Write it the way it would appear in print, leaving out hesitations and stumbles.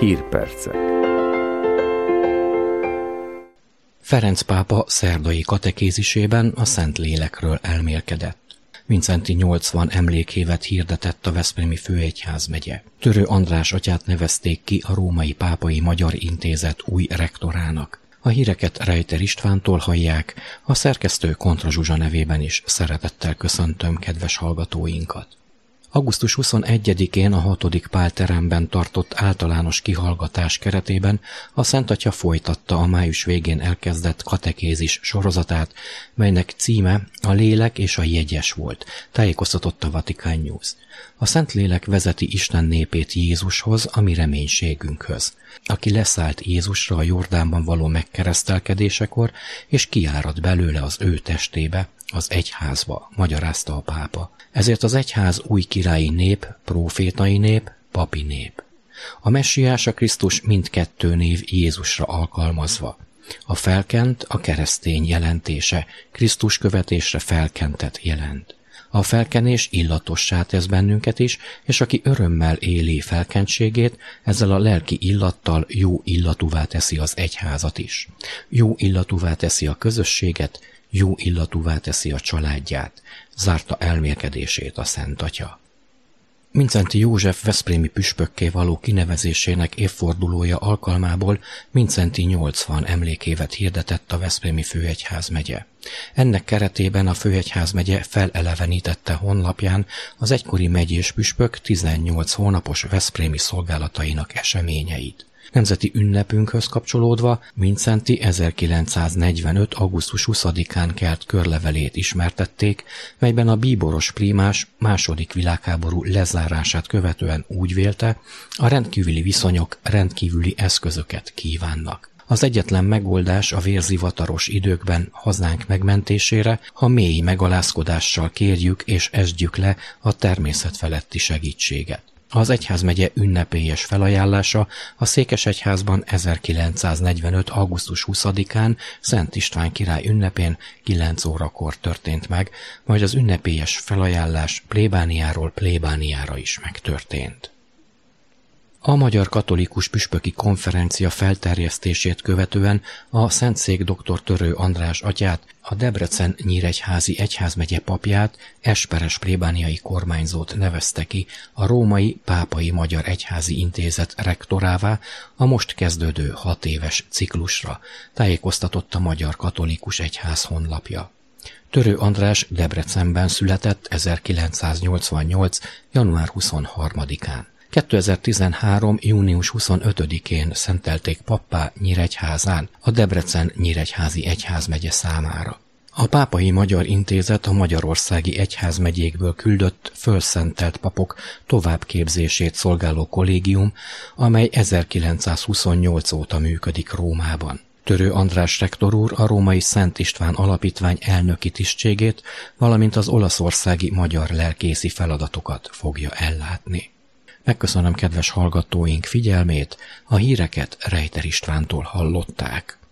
Hírpercek. Ferenc pápa szerdai katekézisében a Szentlélekről elmélkedett. Vincenti 80 emlékévet hirdetett a veszprémi főegyházmegye. Törő András atyát nevezték ki a Római Pápai Magyar Intézet új rektorának. A híreket Rejter Istvántól hallják, a szerkesztő Kontra Zsuzsa nevében is szeretettel köszöntöm kedves hallgatóinkat. Augusztus 21-én a 6. Pál teremben tartott általános kihallgatás keretében a Szent Atya folytatta a május végén elkezdett katekézis sorozatát, melynek címe a Lélek és a Jegyes volt, tájékoztatott a Vatican News. A Szentlélek vezeti Isten népét Jézushoz, a mi reménységünkhöz, aki leszállt Jézusra a Jordánban való megkeresztelkedésekor, és kiárad belőle az ő testébe, az egyházba, magyarázta a pápa. Ezért az egyház új királyi nép, prófétai nép, papi nép. A messiás, a Krisztus mindkettő név Jézusra alkalmazva. A felkent a keresztény jelentése, Krisztus követésre felkentet jelent. A felkenés illatossá tesz bennünket is, és aki örömmel éli felkentségét, ezzel a lelki illattal jó illatúvá teszi az egyházat is. Jó illatúvá teszi a közösséget, jó illatúvá teszi a családját, zárta elmélkedését a Szent Atya. Mindszenty József veszprémi püspökké való kinevezésének évfordulója alkalmából Mindszenty 80 emlékévet hirdetett a veszprémi főegyházmegye. Ennek keretében a főegyházmegye felelevenítette honlapján az egykori megyés püspök 18 hónapos veszprémi szolgálatainak eseményeit. Nemzeti ünnepünkhöz kapcsolódva Mindszenty 1945. augusztus 20-án kelt körlevelét ismertették, melyben a bíboros prímás II. Világháború lezárását követően úgy vélte, a rendkívüli viszonyok rendkívüli eszközöket kívánnak. Az egyetlen megoldás a vérzivataros időkben hazánk megmentésére, ha mély megalázkodással kérjük és esdjük le a természet feletti segítséget. Az egyházmegye ünnepélyes felajánlása a Székesegyházban 1945. augusztus 20-án Szent István király ünnepén 9 órakor történt meg, majd az ünnepélyes felajánlás plébániáról plébániára is megtörtént. A Magyar Katolikus Püspöki Konferencia felterjesztését követően a Szentszék dr. Törő András atyát, a Debrecen-Nyíregyházi egyházmegye papját, esperes plébániai kormányzót nevezte ki a Római Pápai Magyar Egyházi Intézet rektorává a most kezdődő 6 éves ciklusra, tájékoztatott a Magyar Katolikus Egyház honlapja. Törő András Debrecenben született 1988. január 23-án. 2013. június 25-én szentelték pappá Nyíregyházán, a Debrecen-Nyíregyházi egyházmegye számára. A Pápai Magyar Intézet a magyarországi egyházmegyékből küldött fölszentelt papok továbbképzését szolgáló kollégium, amely 1928 óta működik Rómában. Törő András rektor úr a Római Szent István Alapítvány elnöki tisztségét, valamint az olaszországi magyar lelkészi feladatokat fogja ellátni. Megköszönöm kedves hallgatóink figyelmét, a híreket Rejter Istvántól hallották.